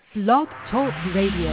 Blog Talk Radio.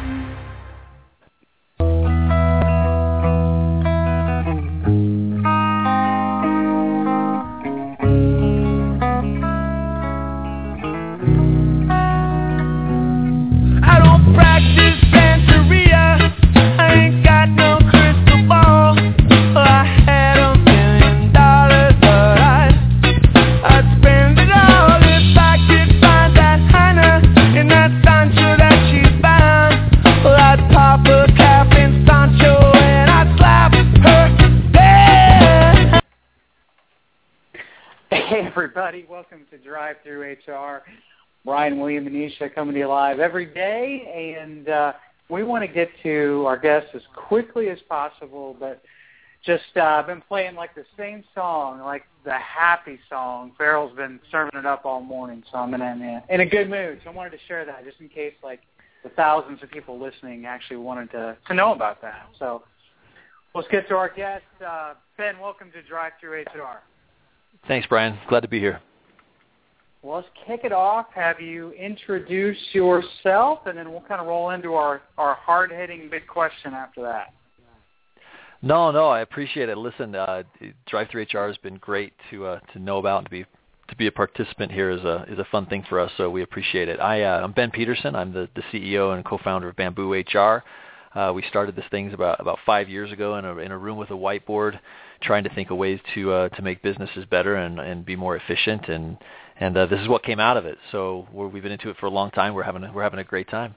Everybody, welcome to Drive Through HR. Brian, William, and Nisha coming to you live every day, and we want to get to our guests as quickly as possible, but just been playing like the same song, like the happy song. Farrell's been serving it up all morning, so I'm in a good mood. So I wanted to share that just in case like the thousands of people listening actually wanted to know about that. So let's get to our guest. Ben, welcome to Drive Through HR. Thanks, Brian. Glad to be here. Well, let's kick it off. Have you introduce yourself, and then we'll kind of roll into our hard-hitting big question after that. No, I appreciate it. Listen, Drive Through HR has been great to know about, and to be a participant here is a fun thing for us, so we appreciate it. I'm Ben Peterson. I'm the CEO and co-founder of Bamboo HR. We started this thing about 5 years ago in a room with a whiteboard, trying to think of ways to make businesses better and be more efficient, and this is what came out of it. So we've been into it for a long time. We're having a great time.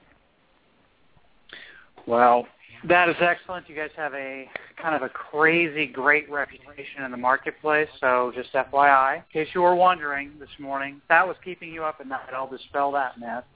Well, that is excellent. You guys have a kind of a crazy great reputation in the marketplace. So just FYI, in case you were wondering this morning, that was keeping you up at night. I'll dispel that myth.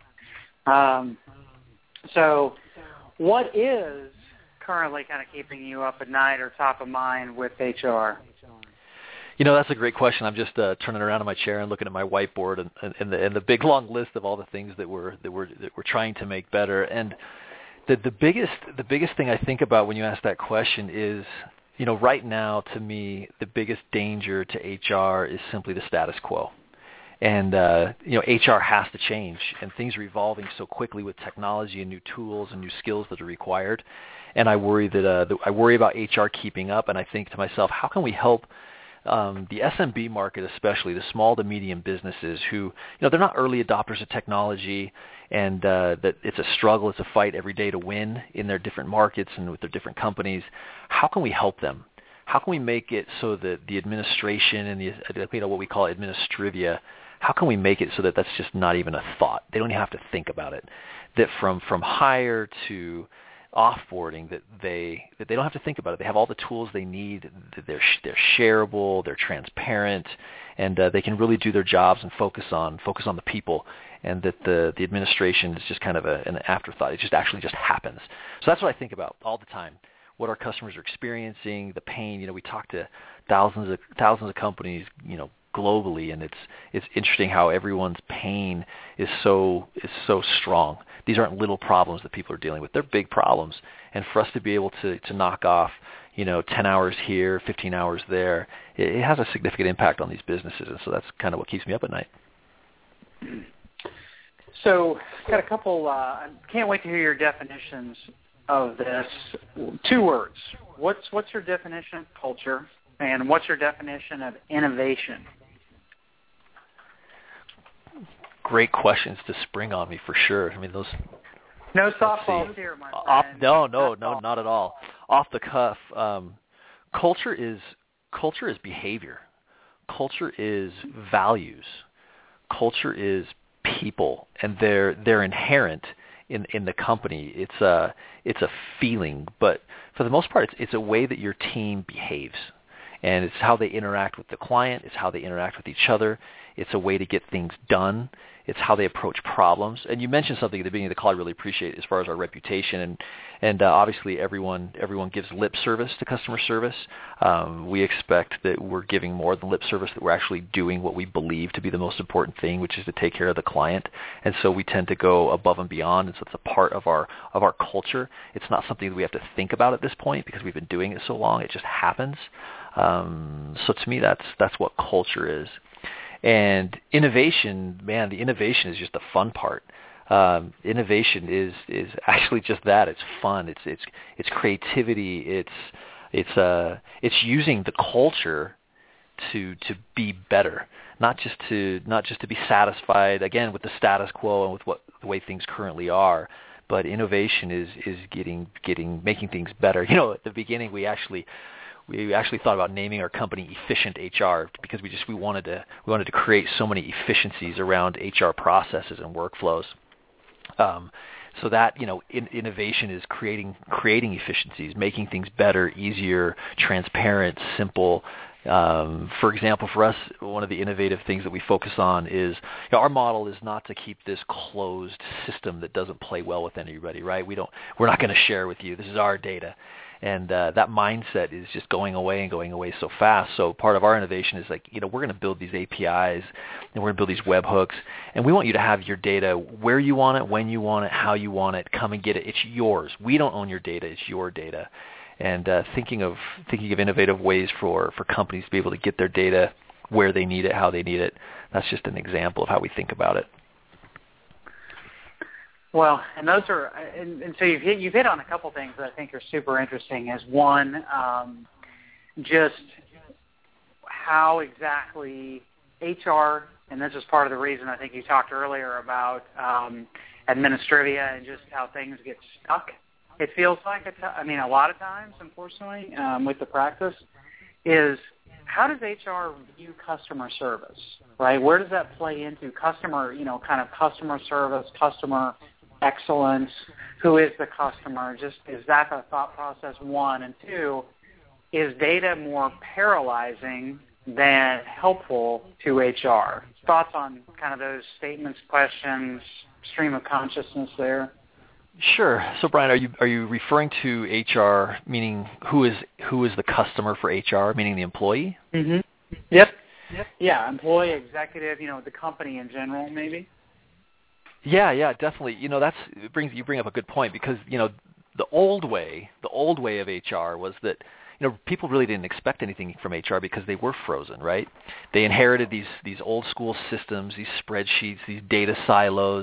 So what is currently kind of keeping you up at night or top of mind with HR? You know, that's a great question. I'm just turning around in my chair and looking at my whiteboard and the big long list of all the things that we're trying to make better. And the biggest thing I think about when you ask that question is, you know, right now to me the biggest danger to HR is simply the status quo. And you know, HR has to change, and things are evolving so quickly with technology and new tools and new skills that are required. And I worry about HR keeping up. And I think to myself, how can we help the SMB market, especially the small to medium businesses who, you know, they're not early adopters of technology, and that it's a struggle, it's a fight every day to win in their different markets and with their different companies. How can we help them? How can we make it so that the administration and the what we call administrivia, how can we make it so that that's just not even a thought? They don't even have to think about it. That from hire to offboarding, that they don't have to think about it. They have all the tools they need. They're shareable. They're transparent, and they can really do their jobs and focus on the people. And that the administration is just kind of an afterthought. It just actually happens. So that's what I think about all the time. What our customers are experiencing, the pain. You know, we talk to thousands of companies, you know, globally, and it's interesting how everyone's pain is so strong. These aren't little problems that people are dealing with. They're big problems. And for us to be able to knock off, you know, 10 hours here, 15 hours there, it has a significant impact on these businesses. And so that's kind of what keeps me up at night. So got a couple, I can't wait to hear your definitions of this. 2 words. What's your definition of culture, and what's your definition of innovation? Great questions to spring on me for sure. I mean, those. No softballs here, my friend. No, not at all. Off the cuff, culture is behavior. Culture is values. Culture is people, and they're inherent in the company. It's a feeling, but for the most part, it's a way that your team behaves. And it's how they interact with the client. It's how they interact with each other. It's a way to get things done. It's how they approach problems. And you mentioned something at the beginning of the call I really appreciate as far as our reputation. And obviously everyone gives lip service to customer service. We expect that we're giving more than lip service, that we're actually doing what we believe to be the most important thing, which is to take care of the client. And so we tend to go above and beyond. And so it's a part of our culture. It's not something that we have to think about at this point because we've been doing it so long. It just happens. So to me, that's what culture is. And innovation, man, the innovation is just the fun part. Innovation is actually just that. It's fun. It's creativity. It's using the culture to be better, not just to be satisfied again with the status quo and with the way things currently are. But innovation is making things better. At the beginning we actually thought about naming our company Efficient HR because we wanted to create so many efficiencies around HR processes and workflows. So that innovation is creating efficiencies, making things better, easier, transparent, simple. For example, for us, one of the innovative things that we focus on is our model is not to keep this closed system that doesn't play well with anybody, right? We're not going to share with you. This is our data. And that mindset is just going away so fast. So part of our innovation is we're going to build these APIs and we're going to build these webhooks, and we want you to have your data where you want it, when you want it, how you want it. Come and get it. It's yours. We don't own your data. It's your data. And thinking of innovative ways for companies to be able to get their data where they need it, how they need it. That's just an example of how we think about it. Well, and those are, and so you've hit on a couple things that I think are super interesting. Is one, just how exactly HR, and this is part of the reason I think you talked earlier about administrivia and just how things get stuck. It feels like a lot of times, unfortunately, with the practice, is how does HR view customer service, right? Where does that play into customer, kind of customer service, customer excellence? Who is the customer? Just is that the thought process, one? And two, is data more paralyzing than helpful to HR? Thoughts on kind of those statements, questions, stream of consciousness there? Sure. So, Brian, are you referring to HR, meaning who is the customer for HR, meaning the employee? Mm-hmm. Yep. Yeah, employee, executive, the company in general, maybe. Yeah, definitely. You bring up a good point because the old way of HR was that people really didn't expect anything from HR because they were frozen, right? They inherited these old school systems, these spreadsheets, these data silos.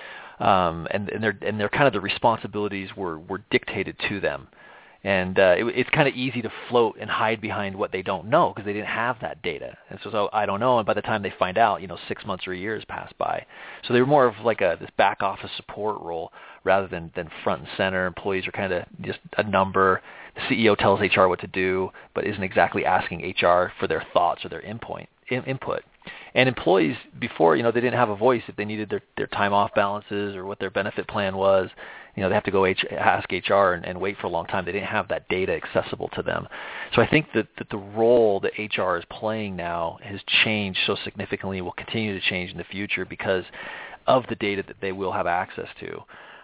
And their kind of the responsibilities were dictated to them, and it's kind of easy to float and hide behind what they don't know because they didn't have that data. And so I don't know, and by the time they find out, 6 months or a year has passed by. So they were more of like this back office support role rather than front and center. Employees are kind of just a number. The CEO tells HR what to do, but isn't exactly asking HR for their thoughts or their input. And employees before, they didn't have a voice if they needed their time off balances or what their benefit plan was. They have to go ask HR and wait for a long time. They didn't have that data accessible to them. So I think that the role that HR is playing now has changed so significantly and will continue to change in the future because of the data that they will have access to.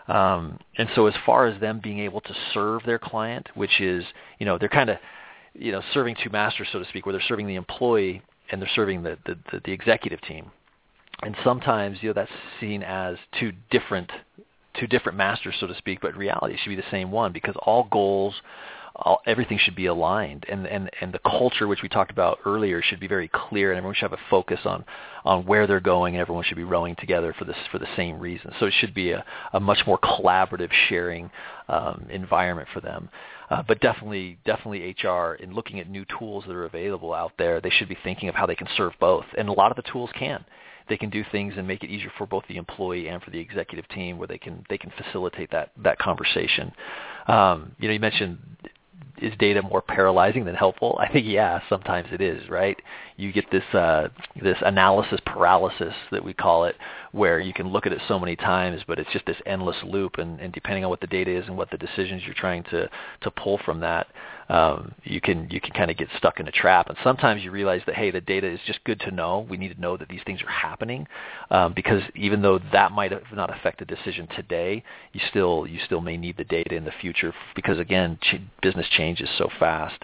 And so as far as them being able to serve their client, which is, they're kind of, serving two masters, so to speak, where they're serving the employee and they're serving the executive team. And sometimes, that's seen as two different masters, so to speak, but in reality it should be the same one because all goals, everything should be aligned. And the culture, which we talked about earlier, should be very clear, and everyone should have a focus on where they're going, and everyone should be rowing together for the same reason. So it should be a much more collaborative, sharing environment for them. But definitely HR, in looking at new tools that are available out there, they should be thinking of how they can serve both. And a lot of the tools can. They can do things and make it easier for both the employee and for the executive team where they can facilitate that conversation. You mentioned, is data more paralyzing than helpful? I think, yeah, sometimes it is, right? You get this analysis paralysis that we call it, where you can look at it so many times, but it's just this endless loop, and depending on what the data is and what the decisions you're trying to pull from that, you can kind of get stuck in a trap. And sometimes you realize that, hey, the data is just good to know. We need to know that these things are happening, because even though that might have not affect a decision today, you still may need the data in the future because, again, business changes so fast.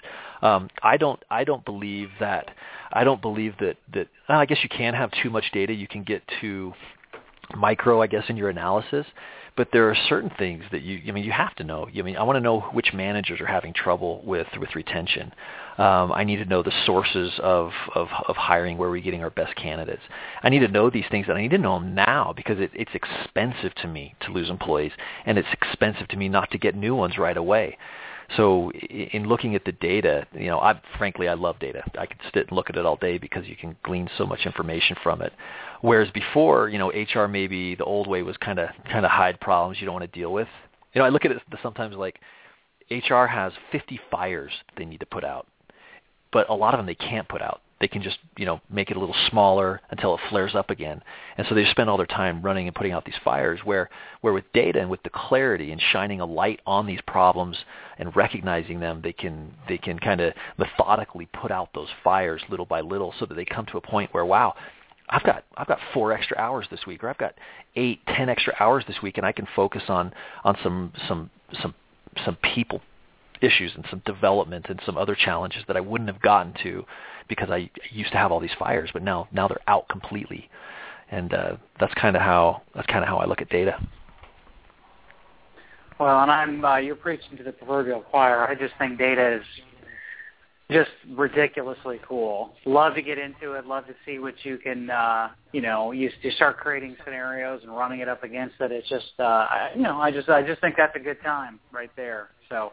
I don't believe that. I guess you can have too much data. You can get too micro, I guess, in your analysis, but there are certain things that you have to know. I want to know which managers are having trouble with retention. I need to know the sources of hiring, where we're getting our best candidates. I need to know these things, and I need to know them now because it's expensive to me to lose employees, and it's expensive to me not to get new ones right away. So in looking at the data, I love data. I could sit and look at it all day because you can glean so much information from it. Whereas before, HR, maybe the old way was kind of hide problems you don't want to deal with. I look at it sometimes like HR has 50 fires they need to put out, but a lot of them they can't put out. They can just, make it a little smaller until it flares up again. And so they spend all their time running and putting out these fires where with data and with the clarity and shining a light on these problems and recognizing them, they can kind of methodically put out those fires little by little so that they come to a point where, wow, I've got 4 extra hours this week, or I've got 8, 10 extra hours this week, and I can focus on some people issues and some development and some other challenges that I wouldn't have gotten to because I used to have all these fires, but now they're out completely, and that's kind of how I look at data. Well, and you're preaching to the proverbial choir. I just think data is just ridiculously cool. Love to get into it. Love to see what you can, you start creating scenarios and running it up against it. It's just, I just think that's a good time right there. So.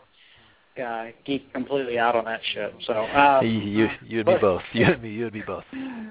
Geek completely out on that shit. So you'd be both. You'd be both.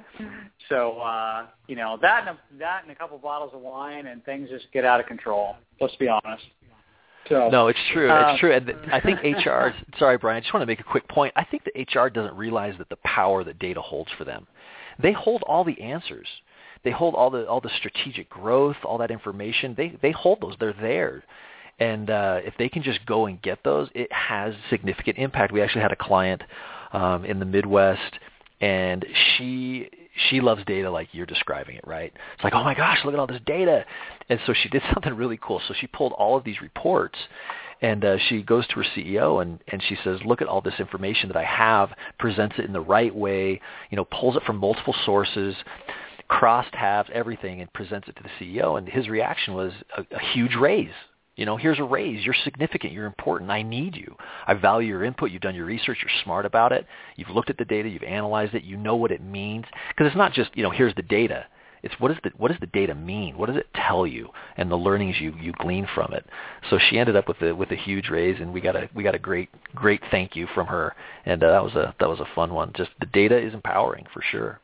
So that and a couple bottles of wine and things just get out of control. Let's be honest. So no, it's true. It's true. And I think HR. Sorry, Brian. I just want to make a quick point. I think that HR doesn't realize that the power that data holds for them. They hold all the answers. They hold all the strategic growth, all that information. They hold those. They're there. And if they can just go and get those, it has significant impact. We actually had a client in the Midwest, and she loves data like you're describing it, right? It's like, oh my gosh, look at all this data. And so she did something really cool. So she pulled all of these reports, and she goes to her CEO, and she says, look at all this information that I have, presents it in the right way, pulls it from multiple sources, cross-tabs everything, and presents it to the CEO. And his reaction was a huge raise. Here's a raise. You're significant. You're important. I need you. I value your input. You've done your research. You're smart about it. You've looked at the data. You've analyzed it. You know what it means. Because it's not just, here's the data. It's what does the data mean? What does it tell you? And the learnings you glean from it. So she ended up with a huge raise, and we got a great thank you from her. And that was a fun one. Just the data is empowering for sure.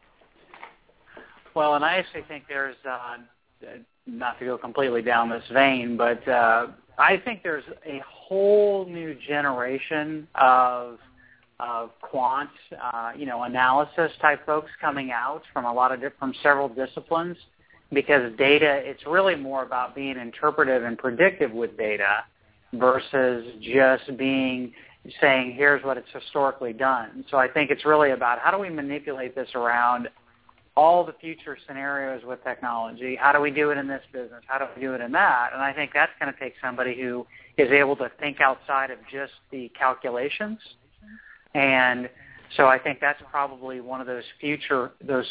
Well, and I actually think there's not to go completely down this vein, but I think there's a whole new generation of quant, analysis type folks coming out from several disciplines, because data, it's really more about being interpretive and predictive with data versus just saying here's what it's historically done. So I think it's really about how do we manipulate this around all the future scenarios with technology. How do we do it in this business? How do we do it in that? And I think that's going to take somebody who is able to think outside of just the calculations. And so I think that's probably one of those future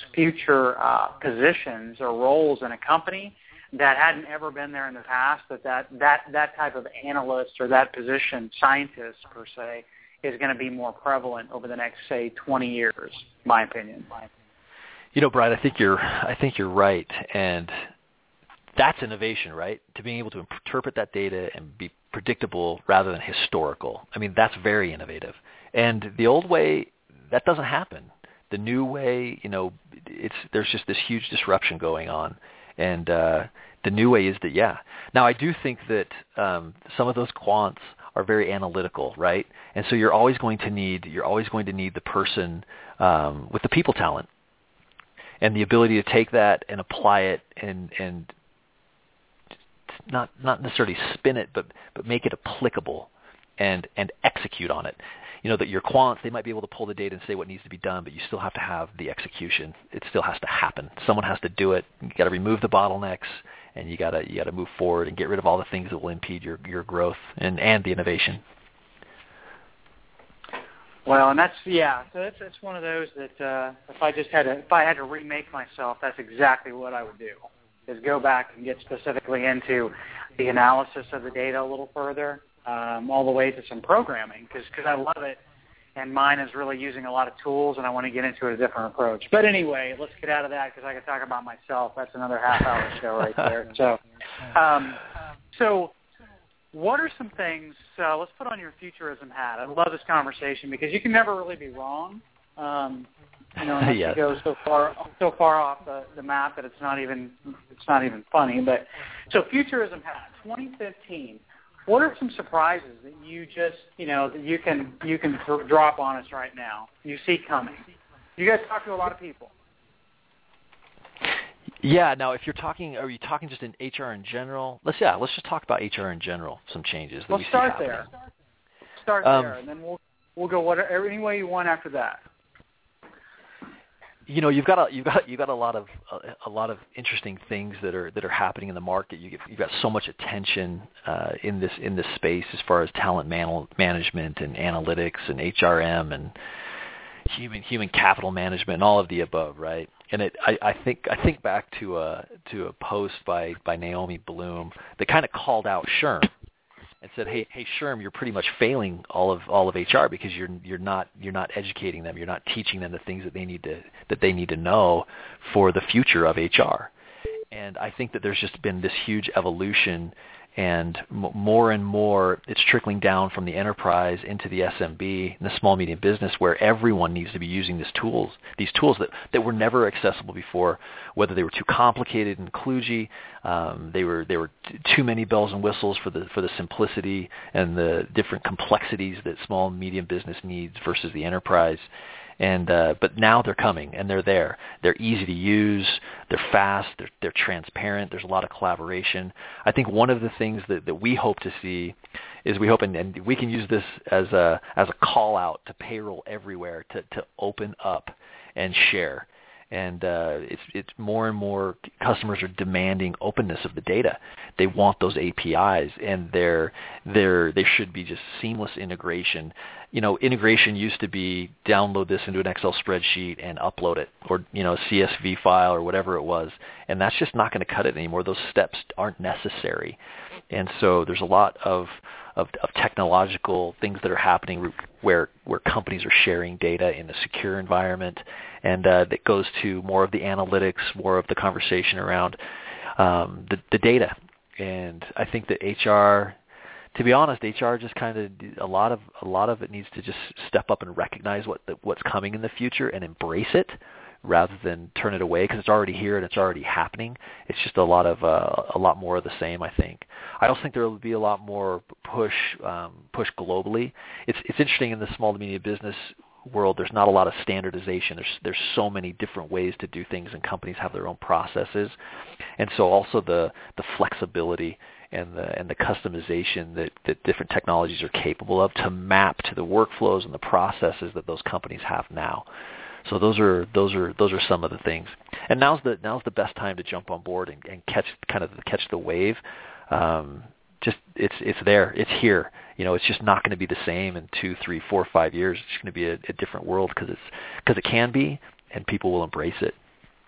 positions or roles in a company that hadn't ever been there in the past, that type of analyst or that position, scientist per se, is going to be more prevalent over the next, say, 20 years, in my opinion. Brian, I think you're right, and that's innovation, right? To being able to interpret that data and be predictable rather than historical. I mean, that's very innovative. And the old way, that doesn't happen. The new way, there's just this huge disruption going on, and the new way is that, yeah. Now, I do think that some of those quants are very analytical, right? And so you're always going to need the person with the people talent. And the ability to take that and apply it and not necessarily spin it, but make it applicable and execute on it. That your quants, they might be able to pull the data and say what needs to be done, but you still have to have the execution. It still has to happen. Someone has to do it. You got to remove the bottlenecks, and you got to move forward and get rid of all the things that will impede your growth and the innovation. Well, and that's one of those that if I had to remake myself, that's exactly what I would do. is go back and get specifically into the analysis of the data a little further, all the way to some programming, because I love it. And mine is really using a lot of tools, and I want to get into a different approach. But anyway, let's get out of that because I could talk about myself. That's another half-hour show right there. So what are some things, let's put on your futurism hat. I love this conversation because you can never really be wrong. Unless yes. you go so far off the map that it's not even funny. But so futurism hat, 2015. What are some surprises that you just, that you can drop on us right now? You see coming. You guys talk to a lot of people. Yeah. Now, if you're talking, are you talking just in HR in general? Let's just talk about HR in general. Some changes. That we start see there. Start there, and then we'll go any way you want after that. You've got a lot of interesting things that are happening in the market. You've got so much attention in this space as far as talent management and analytics and HRM and human capital management and all of the above, right? And I think back to a post by Naomi Bloom that kind of called out SHRM and said, hey SHRM, you're pretty much failing all of HR because you're not educating them, you're not teaching them the things that they need to know for the future of HR. And I think that there's just been this huge evolution, and more and more it's trickling down from the enterprise into the SMB and the small medium business, where everyone needs to be using these tools that were never accessible before, whether they were too complicated and kludgy, they were too many bells and whistles for the simplicity and the different complexities that small and medium business needs versus the enterprise. And but now they're coming, and they're there. They're easy to use. They're fast. They're transparent. There's a lot of collaboration. I think one of the things that we hope to see is we hope, and we can use this as a call out to payroll everywhere to open up and share. And it's more and more customers are demanding openness of the data. They want those APIs, and they should be just seamless integration. Integration used to be download this into an Excel spreadsheet and upload it, or a CSV file or whatever it was, and that's just not going to cut it anymore. Those steps aren't necessary, and so there's a lot of technological things that are happening where companies are sharing data in a secure environment, and that goes to more of the analytics, more of the conversation around the data. And I think that HR, to be honest, HR just kind of a lot of it needs to just step up and recognize what's coming in the future and embrace it, rather than turn it away, because it's already here and it's already happening. It's just a lot more of the same, I think. I also think there will be a lot more push globally. It's interesting in the small to medium business world. There's not a lot of standardization. There's so many different ways to do things, and companies have their own processes, and so also the flexibility and the customization that different technologies are capable of to map to the workflows and the processes that those companies have now. So those are some of the things. And now's the best time to jump on board and catch the wave. It's there, it's here. It's just not going to be the same in 2, 3, 4, 5 years. It's going to be a different world because it can be, and people will embrace it.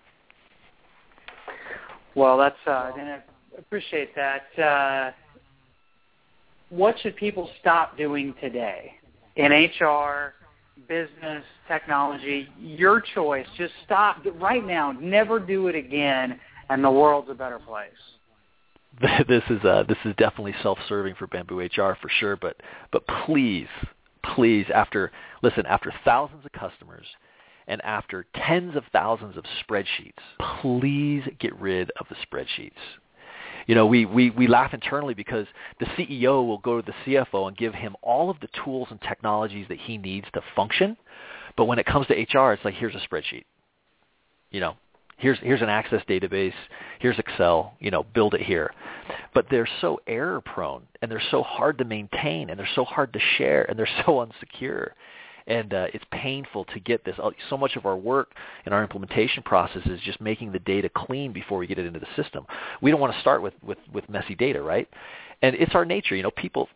Well, that's I appreciate that. What should people stop doing today in HR, business, technology? Your choice. Just stop right now. Never do it again, and the world's a better place. This is definitely self-serving for Bamboo HR for sure. But please, after thousands of customers and after tens of thousands of spreadsheets, please get rid of the spreadsheets. We laugh internally because the CEO will go to the CFO and give him all of the tools and technologies that he needs to function. But when it comes to HR, it's like, here's a spreadsheet. Here's an Access database. Here's Excel. Build it here. But they're so error prone, and they're so hard to maintain, and they're so hard to share, and they're so unsecure. And it's painful to get this. So much of our work in our implementation process is just making the data clean before we get it into the system. We don't want to start with messy data, right? And it's our nature. People,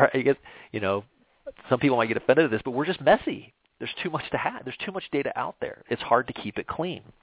some people might get offended at this, but we're just messy. There's too much to have. There's too much data out there. It's hard to keep it clean.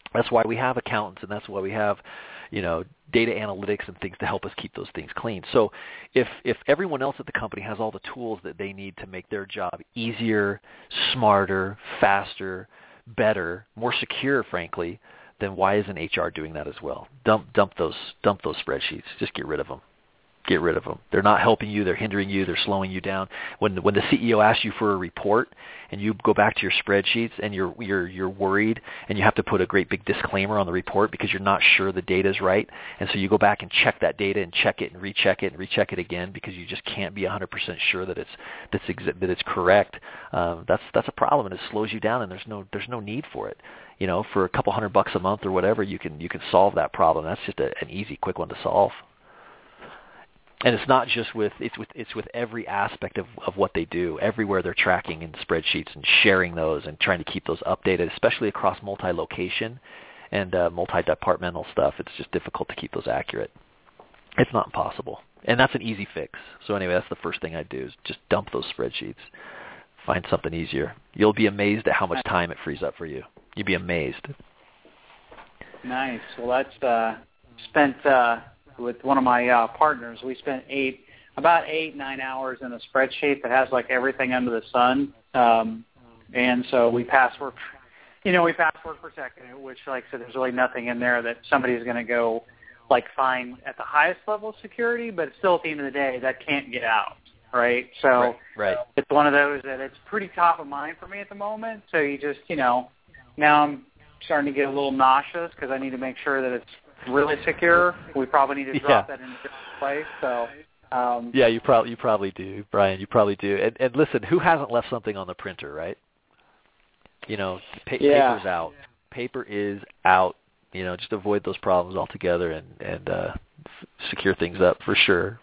That's why we have accountants, and that's why we have, data analytics and things to help us keep those things clean. So if everyone else at the company has all the tools that they need to make their job easier, smarter, faster, better, more secure, frankly, then why isn't HR doing that as well? Dump those spreadsheets. Just get rid of them. Get rid of them. They're not helping you. They're hindering you. They're slowing you down. When the CEO asks you for a report and you go back to your spreadsheets and you're worried and you have to put a great big disclaimer on the report because you're not sure the data is right, and so you go back and check that data and check it and recheck it and recheck it again because you just can't be 100% sure that it's correct. That's a problem, and it slows you down, and there's no need for it. For a couple $100 a month or whatever, you can solve that problem. That's just an easy, quick one to solve. And it's not just it's with every aspect of what they do. Everywhere they're tracking in spreadsheets and sharing those and trying to keep those updated, especially across multi-location and multi-departmental stuff. It's just difficult to keep those accurate. It's not impossible. And that's an easy fix. So anyway, that's the first thing I'd do is just dump those spreadsheets. Find something easier. You'll be amazed at how much time it frees up for you. You'd be amazed. Nice. Well, that's spent... with one of my partners, we spent about 8-9 hours in a spreadsheet that has like everything under the sun, and so we password protected it, which, like I said, there's really nothing in there that somebody's going to go like find at the highest level of security, but still at the end of the day, that can't get out, right? So right. It's one of those that it's pretty top of mind for me at the moment. So you just, now I'm starting to get a little nauseous because I need to make sure that it's really secure. We probably need to drop that in a different place. So, yeah, you probably do, Brian. You probably do. And listen, who hasn't left something on the printer, right? Paper's out. Paper is out. Just avoid those problems altogether and secure things up for sure.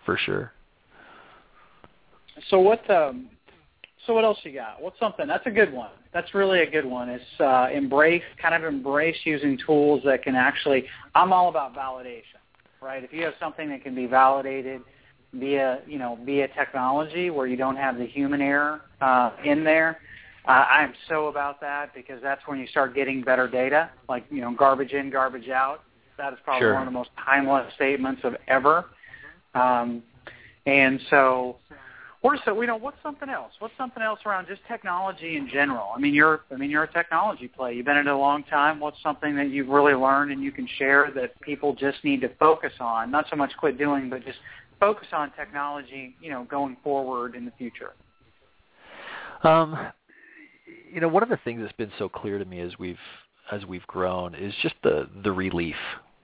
So what else you got? What's something? That's a good one. That's really a good one. It's embrace using tools that can actually, I'm all about validation, right? If you have something that can be validated via technology where you don't have the human error in there, I'm so about that because that's when you start getting better data, like, garbage in, garbage out. That is probably one of the most timeless statements of ever. And so... what's something else? What's something else around just technology in general? You're a technology play. You've been in it a long time. What's something that you've really learned and you can share that people just need to focus on? Not so much quit doing, but just focus on technology, going forward in the future. One of the things that's been so clear to me as we've grown is just the relief,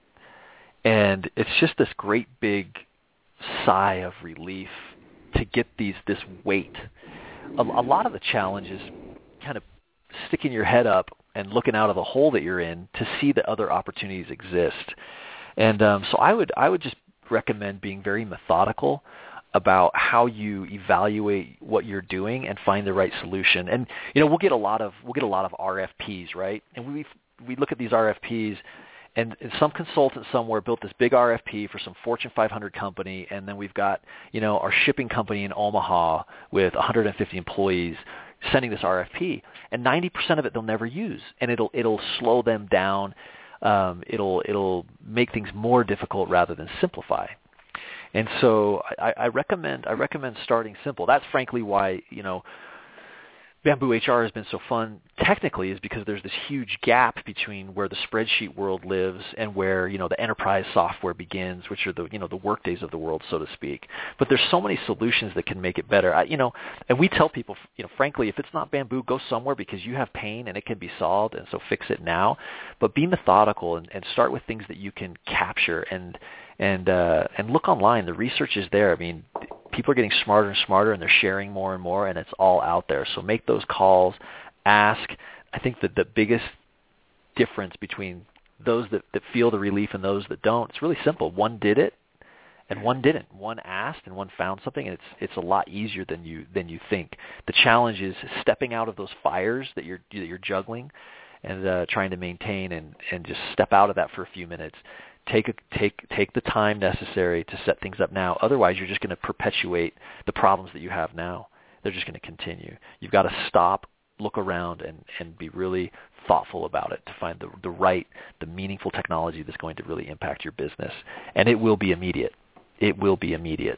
and it's just this great big sigh of relief to get this weight. A lot of the challenge is kind of sticking your head up and looking out of the hole that you're in to see that other opportunities exist. And so I would just recommend being very methodical about how you evaluate what you're doing and find the right solution. And we'll get a lot of RFPs, right? And we look at these RFPs. And some consultant somewhere built this big RFP for some Fortune 500 company, and then we've got, our shipping company in Omaha with 150 employees sending this RFP, and 90% of it they'll never use, and it'll slow them down. It'll make things more difficult rather than simplify. And so I recommend starting simple. That's frankly why Bamboo HR has been so fun technically is because there's this huge gap between where the spreadsheet world lives and where, the enterprise software begins, which are the workdays of the world, so to speak. But there's so many solutions that can make it better. And we tell people, frankly, if it's not Bamboo, go somewhere because you have pain and it can be solved, and so fix it now. But be methodical and start with things that you can capture and look online. The research is there. People are getting smarter and smarter, and they're sharing more and more, and it's all out there. So make those calls, ask. I think that the biggest difference between those that feel the relief and those that don't, it's really simple. One did it, and one didn't. One asked, and one found something, and it's a lot easier than you think. The challenge is stepping out of those fires that you're juggling, and trying to maintain, and just step out of that for a few minutes. Take the time necessary to set things up now. Otherwise, you're just going to perpetuate the problems that you have now. They're just going to continue. You've got to stop look around and be really thoughtful about it to find the meaningful technology that's going to really impact your business. And it will be immediate. It will be immediate.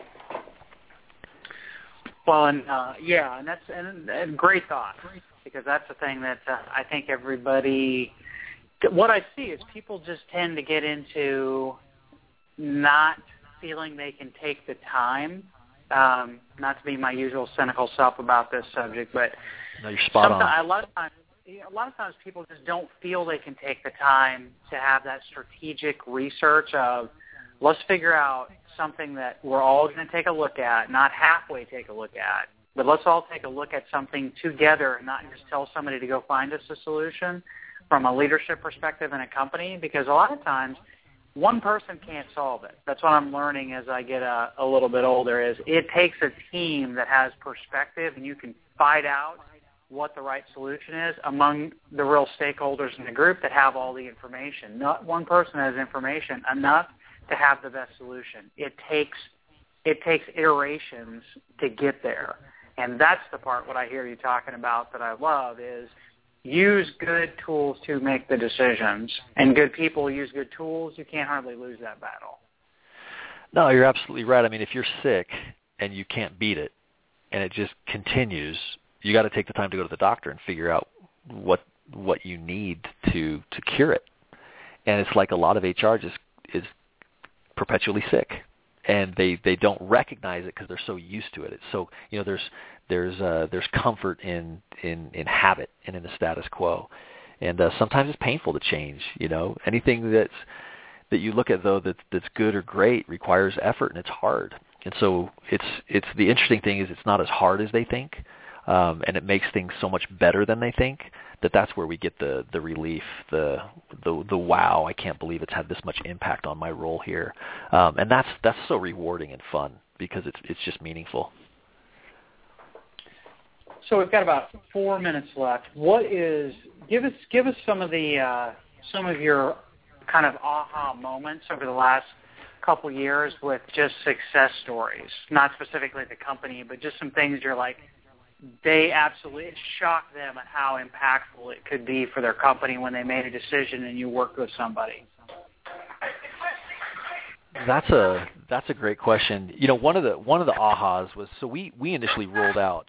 Well, and that's and great thought, because that's the thing that I think everybody. What I see is people just tend to get into not feeling they can take the time. Not to be my usual cynical self about this subject, but no, you're spot on. A lot of times people just don't feel they can take the time to have that strategic research of, let's figure out something that we're all going to take a look at, not halfway take a look at, but let's all take a look at something together and not just tell somebody to go find us a solution from a leadership perspective in a company, because a lot of times one person can't solve it. That's what I'm learning as I get a little bit older, is it takes a team that has perspective, and you can fight out what the right solution is among the real stakeholders in the group that have all the information. Not one person has information enough to have the best solution. It takes iterations to get there. And that's the part what I hear you talking about that I love is use good tools to make the decisions. And good people use good tools. You can't hardly lose that battle. No, you're absolutely right. I mean, if you're sick and you can't beat it and it just continues, you got to take the time to go to the doctor and figure out what you need to cure it. And it's like a lot of HR just is perpetually sick, and they don't recognize it because they're so used to it. It's so, there's comfort in habit and in the status quo, and sometimes it's painful to change. Anything that you look at though that's good or great requires effort, and it's hard. And so it's the interesting thing is it's not as hard as they think, and it makes things so much better than they think. That's where we get the relief, the wow, I can't believe it's had this much impact on my role here, and that's so rewarding and fun because it's just meaningful. So we've got about 4 minutes left. Give us some of your kind of aha moments over the last couple years with just success stories, not specifically the company, but just some things you're like, they absolutely shocked them at how impactful it could be for their company when they made a decision and you worked with somebody. That's a great question. One of the ahas was, so we initially rolled out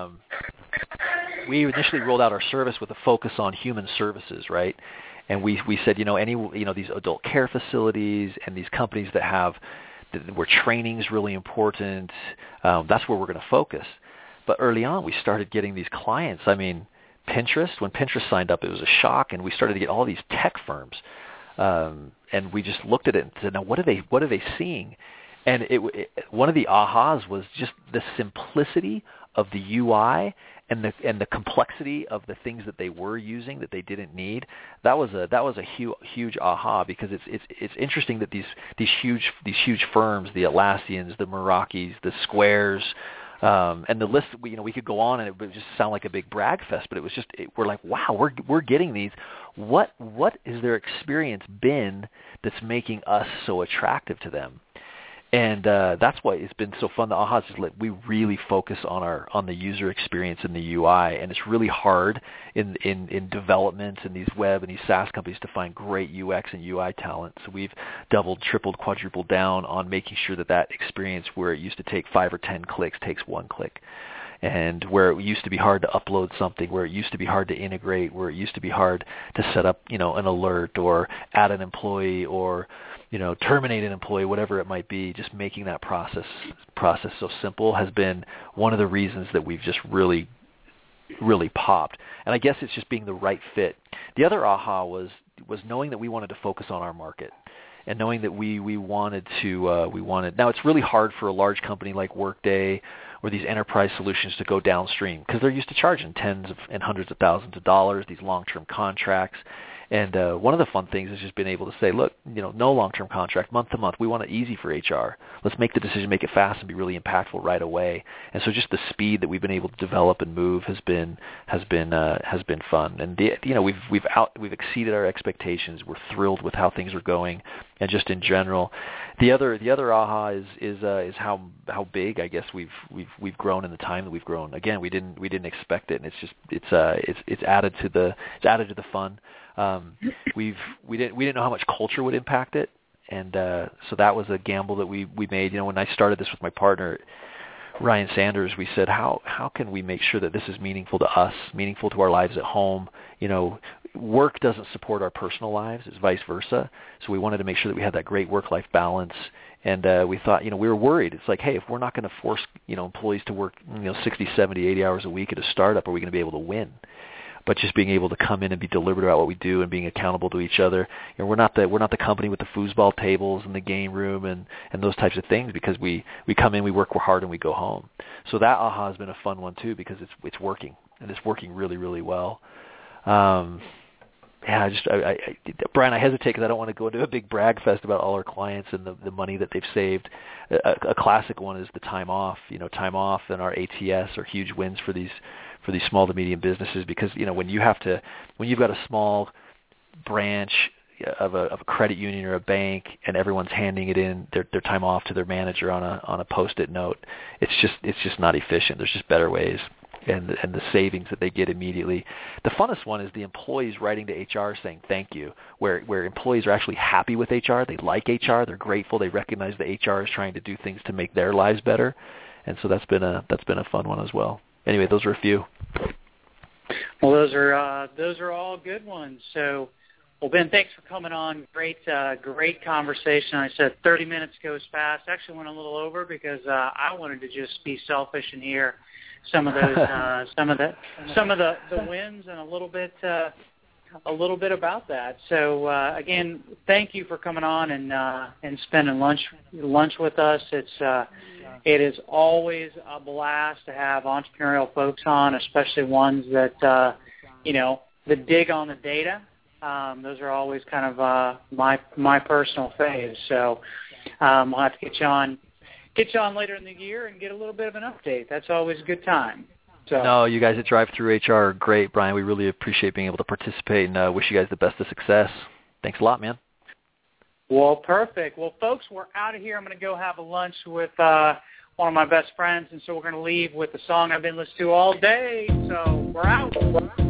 our service with a focus on human services, right? And we said, these adult care facilities and these companies where training is really important, that's where we're going to focus. But early on, we started getting these clients. I mean, Pinterest, when Pinterest signed up, it was a shock, and we started to get all these tech firms. And we just looked at it and said, now what are they seeing? And one of the ahas was just the simplicity of the UI and the complexity of the things that they were using that they didn't need. That was a huge aha, because it's interesting that these huge firms, the Atlassians, the Meraki's, the Squares, and the list, we could go on, and it would just sound like a big brag fest, but it was just, we're like, wow, we're getting these. What is their experience been that's making us so attractive to them? And that's why it's been so fun. The ahas is like we really focus on the user experience in the UI, and it's really hard in development in these web and these SaaS companies to find great UX and UI talent. So we've doubled, tripled, quadrupled down on making sure that experience where it used to take 5 or 10 clicks takes 1 click. And where it used to be hard to upload something, where it used to be hard to integrate, where it used to be hard to set up, an alert or add an employee or terminate an employee, whatever it might be, just making that process so simple has been one of the reasons that we've just really, really popped. And I guess it's just being the right fit. The other aha was knowing that we wanted to focus on our market, and knowing that we wanted. Now it's really hard for a large company like Workday or these enterprise solutions to go downstream because they're used to charging tens and hundreds of thousands of dollars, these long-term contracts. And one of the fun things is just being able to say, look, no long-term contract, month to month. We want it easy for HR. Let's make the decision, make it fast, and be really impactful right away. And so just the speed that we've been able to develop and move has been fun. And we've exceeded our expectations. We're thrilled with how things are going, and just in general. The other aha is how big, I guess, we've grown in the time that we've grown. Again, we didn't expect it, and it's added to the fun. We didn't know how much culture would impact it, and so that was a gamble that we made. When I started this with my partner, Ryan Sanders, we said, how can we make sure that this is meaningful to us, meaningful to our lives at home? Work doesn't support our personal lives; it's vice versa. So we wanted to make sure that we had that great work-life balance. And we thought, we were worried. It's like, hey, if we're not going to force, employees to work, 60, 70, 80 hours a week at a startup, are we going to be able to win? But just being able to come in and be deliberate about what we do and being accountable to each other. We're not the company with the foosball tables and the game room and those types of things, because we come in, we work hard, and we go home. So that aha has been a fun one too, because it's working, and it's working really, really well. Brian, I hesitate because I don't want to go into a big brag fest about all our clients and the money that they've saved. A classic one is the time off. Time off and our ATS are huge wins for these small to medium businesses, because when you've got a small branch of a credit union or a bank, and everyone's handing it in their time off to their manager on a Post-it note, it's just not efficient. There's just better ways. And the savings that they get immediately. The funnest one is the employees writing to HR saying thank you, where employees are actually happy with HR. They like HR. They're grateful. They recognize that HR is trying to do things to make their lives better. And so that's been a fun one as well. Anyway, those are a few. Well, those are all good ones. So, well, Ben, thanks for coming on. Great conversation. I said 30 minutes goes fast. Actually went a little over because I wanted to just be selfish and hear some of those, some of the wins, and a little bit about that. So again, thank you for coming on and spending lunch with us. It is always a blast to have entrepreneurial folks on, especially ones that that dig on the data. Those are always kind of my personal faves. So we'll have to get you on later in the year and get a little bit of an update. That's always a good time. So. No, you guys at Drive Through HR are great, Brian. We really appreciate being able to participate, and wish you guys the best of success. Thanks a lot, man. Well, perfect. Well, folks, we're out of here. I'm going to go have a lunch with one of my best friends, and so we're going to leave with the song I've been listening to all day. So we're out.